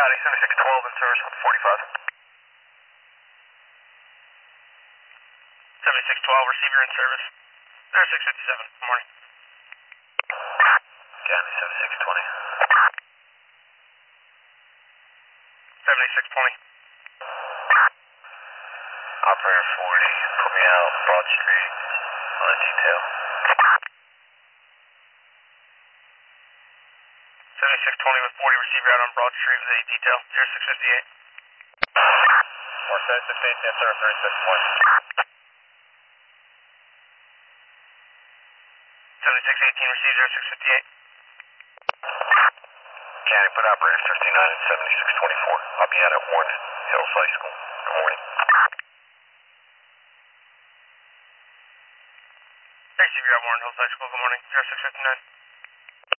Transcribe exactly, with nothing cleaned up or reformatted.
County, seventy-six twelve in service with forty-five. seventy-six twelve, receiver in service. There, six fifty-seven, good morning. County, seventy-six twenty. seventy-six twenty. Operator forty, put me out Broad Street on detail. seventy-six twenty with forty, receiver out on Broad Street with eight detail, zero six fifty-eight. four seventy-six eight, yes sir, thirty-six one. seventy-six eighteen, receive zero six fifty-eight. County, put operator fifty-nine and seventy-six twenty-four. I'll be out at Warren Hills High School. Good morning. Receiver out Warren Hills High School, good morning, zero six fifty-nine.